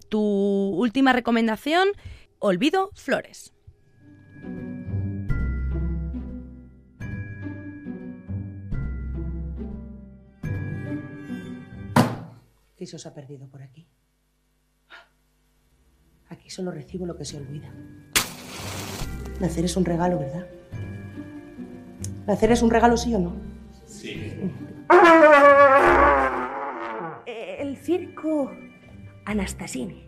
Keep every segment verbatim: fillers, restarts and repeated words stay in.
tu última recomendación, Olvido Flores. ¿Qué se os ha perdido por aquí? Aquí solo recibo lo que se olvida. Nacer es un regalo, ¿verdad? ¿Nacer es un regalo, sí o no? Sí. El circo Anastasini.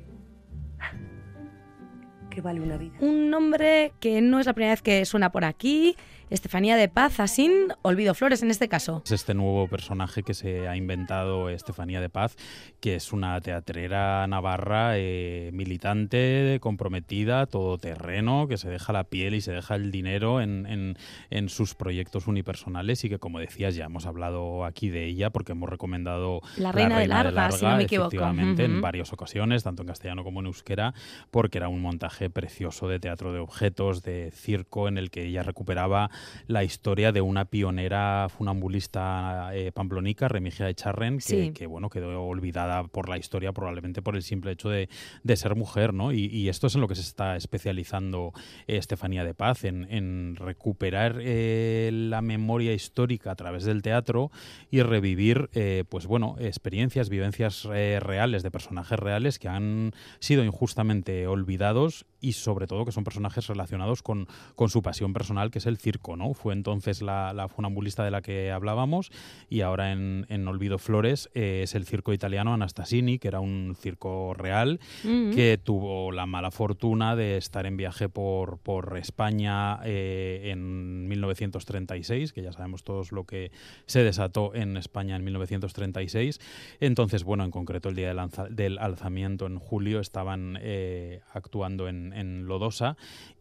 ¿Qué vale una vida? Un nombre que no es la primera vez que suena por aquí. Estefanía de Paz, Asín, Olvido Flores en este caso. Es este nuevo personaje que se ha inventado Estefanía de Paz, que es una teatrera navarra eh, militante, comprometida, todoterreno, que se deja la piel y se deja el dinero en, en, en sus proyectos unipersonales y que, como decías, ya hemos hablado aquí de ella porque hemos recomendado La Reina, la Reina de, Larga, de Larga, si no me equivoco. Efectivamente, uh-huh. en varias ocasiones, tanto en castellano como en euskera, porque era un montaje precioso de teatro de objetos, de circo, en el que ella recuperaba la historia de una pionera funambulista eh, pamplonica, Remigia Echarren, que, sí. que bueno, quedó olvidada por la historia probablemente por el simple hecho de, de ser mujer, ¿no? Y, y esto es en lo que se está especializando eh, Estefanía de Paz, en, en recuperar eh, la memoria histórica a través del teatro y revivir, eh, pues bueno, experiencias, vivencias eh, reales de personajes reales que han sido injustamente olvidados y sobre todo que son personajes relacionados con, con su pasión personal, que es el circo, ¿no? Fue entonces la, la funambulista de la que hablábamos y ahora en, en Olvido Flores eh, es el circo italiano Anastasini, que era un circo real mm-hmm. que tuvo la mala fortuna de estar en viaje por, por España eh, en mil novecientos treinta y seis, que ya sabemos todos lo que se desató en España en mil novecientos treinta y seis. Entonces, bueno, en concreto el día del, alza, del alzamiento en julio estaban eh, actuando en en Lodosa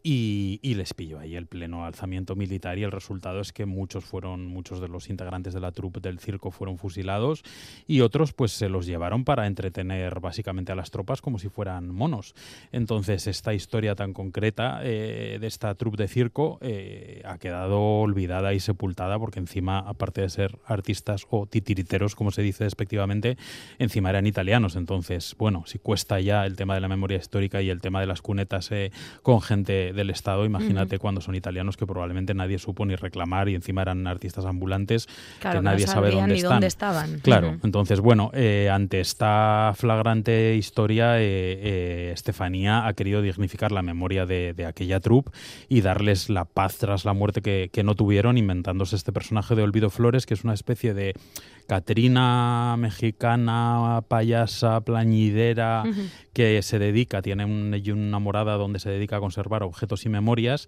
y, y les pilló ahí el pleno alzamiento militar y el resultado es que muchos fueron, muchos de los integrantes de la troupe del circo fueron fusilados y otros pues se los llevaron para entretener básicamente a las tropas como si fueran monos. Entonces esta historia tan concreta eh, de esta troupe de circo eh, ha quedado olvidada y sepultada porque encima, aparte de ser artistas o titiriteros, como se dice despectivamente, encima eran italianos. Entonces, bueno, si cuesta ya el tema de la memoria histórica y el tema de las cunetas Eh, con gente del Estado, imagínate uh-huh. cuando son italianos que probablemente nadie supo ni reclamar y encima eran artistas ambulantes claro, que nadie no sabe dónde ni están. Dónde estaban. Claro, uh-huh. entonces bueno, eh, ante esta flagrante historia eh, eh, Estefanía ha querido dignificar la memoria de, de aquella troupe y darles la paz tras la muerte que, que no tuvieron, inventándose este personaje de Olvido Flores, que es una especie de Catrina mexicana, payasa, plañidera, uh-huh. que se dedica, tiene un, una morada donde se dedica a conservar objetos y memorias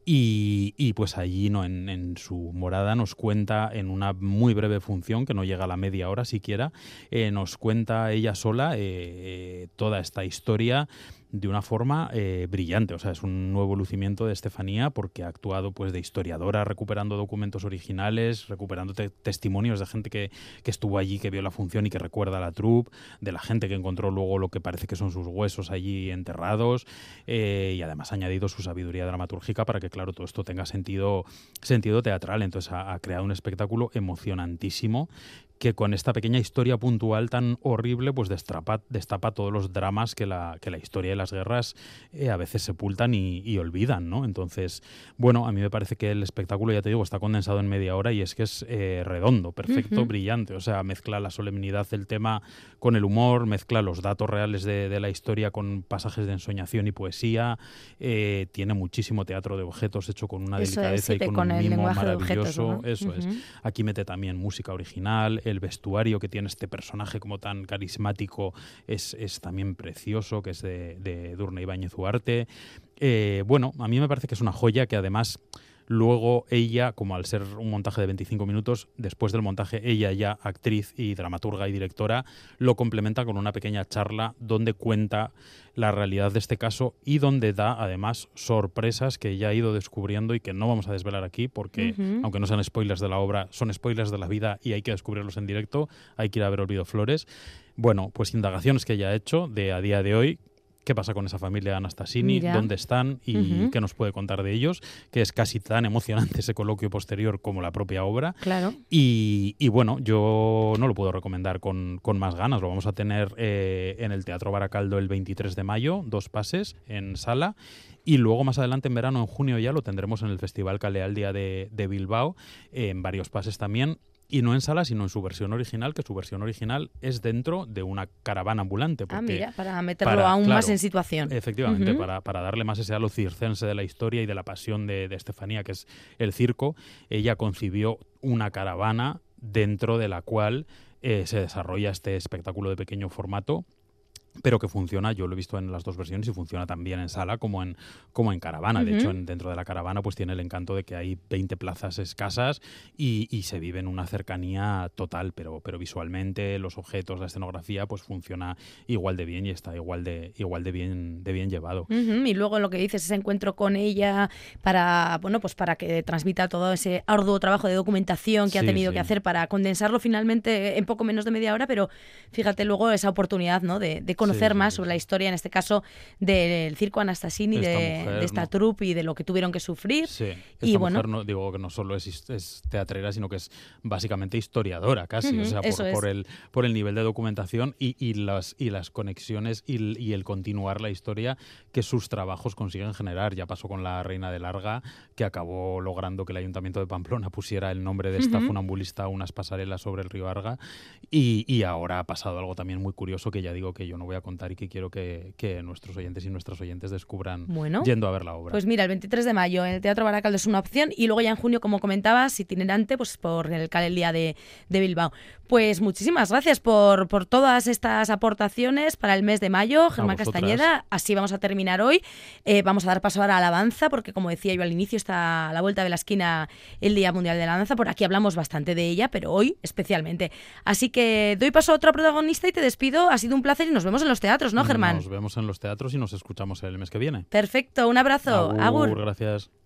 y, y pues allí no en, en su morada nos cuenta en una muy breve función, que no llega a la media hora siquiera, eh, nos cuenta ella sola eh, toda esta historia de una forma eh, brillante. O sea, es un nuevo lucimiento de Estefanía porque ha actuado pues de historiadora, recuperando documentos originales, recuperando te- testimonios de gente que, que estuvo allí, que vio la función y que recuerda a la troupe, de la gente que encontró luego lo que parece que son sus huesos allí enterrados eh, y además ha añadido su sabiduría dramatúrgica para que, claro, todo esto tenga sentido, sentido teatral. Entonces ha, ha creado un espectáculo emocionantísimo que con esta pequeña historia puntual tan horrible pues destrapa, destapa todos los dramas que la, que la historia de las guerras eh, a veces sepultan y, y olvidan, ¿no? Entonces, bueno, a mí me parece que el espectáculo, ya te digo, está condensado en media hora y es que es eh, redondo, perfecto, uh-huh. brillante. O sea, mezcla la solemnidad del tema con el humor, mezcla los datos reales de, de la historia con pasajes de ensoñación y poesía, eh, tiene muchísimo teatro de objetos hecho con una Eso delicadeza es, y con, con un mimo objetos, maravilloso. ¿no? Eso uh-huh. es. Aquí mete también música original, el vestuario que tiene este personaje como tan carismático es, es también precioso, que es de, de Edurne Ibáñez Huarte. Eh, bueno, a mí me parece que es una joya que además luego ella, como al ser un montaje de veinticinco minutos, después del montaje ella ya actriz y dramaturga y directora lo complementa con una pequeña charla donde cuenta la realidad de este caso y donde da además sorpresas que ella ha ido descubriendo y que no vamos a desvelar aquí porque uh-huh. aunque no sean spoilers de la obra, son spoilers de la vida y hay que descubrirlos en directo, hay que ir a ver Olvido Flores. Bueno, pues indagaciones que ella ha hecho de a día de hoy qué pasa con esa familia de Anastassini, Mira. dónde están y Ujú. qué nos puede contar de ellos, que es casi tan emocionante ese coloquio posterior como la propia obra. Claro. Y, y bueno, yo no lo puedo recomendar con, con más ganas. Lo vamos a tener eh, en el Teatro Baracaldo el veintitrés de mayo, dos pases en sala. Y luego más adelante en verano, en junio ya, lo tendremos en el Festival Kalealdia de, de Bilbao, eh, en varios pases también. Y no en sala, sino en su versión original, que su versión original es dentro de una caravana ambulante. Ah, porque mira, para meterlo para- aún claro, más en situación. Efectivamente, Ujú. para, para darle más ese halo circense de la historia y de la pasión de, de Estefanía, que es el circo, ella concibió una caravana dentro de la cual eh, se desarrolla este espectáculo de pequeño formato, pero que funciona, yo lo he visto en las dos versiones y funciona también en sala como en, como en caravana. De Ujú. hecho, en- dentro de la caravana pues tiene el encanto de que hay veinte plazas escasas y, y se vive en una cercanía total, pero, pero visualmente los objetos, la escenografía pues funciona igual de bien y está igual de, igual de bien, de bien llevado. Ujú. Y luego lo que dices, ese encuentro con ella para, bueno, pues para que transmita todo ese arduo trabajo de documentación que ha Sí, tenido sí. que hacer para condensarlo finalmente en poco menos de media hora, pero fíjate luego esa oportunidad, ¿no? de, de conocer Sí, sí, más sí, sobre sí. la historia, en este caso del circo Anastassini, Esta de, mujer, de esta ¿no? troupe y de lo que tuvieron que sufrir. Sí, esta Y mujer bueno, no digo que no solo es, his- es teatrera, sino que es básicamente historiadora casi, Ujú, o sea, eso por, es. por el por el nivel de documentación y, y las y las conexiones y, el- y el continuar la historia que sus trabajos consiguen generar. Ya pasó con la Reina de Larga, que acabó logrando que el Ayuntamiento de Pamplona pusiera el nombre de esta Ujú. funambulista a unas pasarelas sobre el río Arga, y, y ahora ha pasado algo también muy curioso que ya digo que yo no voy a contar y que quiero que, que nuestros oyentes y nuestras oyentes descubran Bueno, yendo a ver la obra. pues mira, el veintitrés de mayo en el Teatro Baracaldo es una opción y luego ya en junio, como comentabas, itinerante, pues por el Kalelia de, de Bilbao. Pues muchísimas gracias por, por todas estas aportaciones para el mes de mayo, Germán vosotras. Castañeda. Así vamos a terminar hoy. Eh, vamos a dar paso ahora a la danza, porque como decía yo al inicio, está a la vuelta de la esquina el Día Mundial de la Danza. Por aquí hablamos bastante de ella, pero hoy especialmente. Así que doy paso a otro protagonista y te despido. Ha sido un placer y nos vemos en los teatros, ¿no, Germán? Nos vemos en los teatros y nos escuchamos el mes que viene. Perfecto, un abrazo. Agur, Agur. gracias.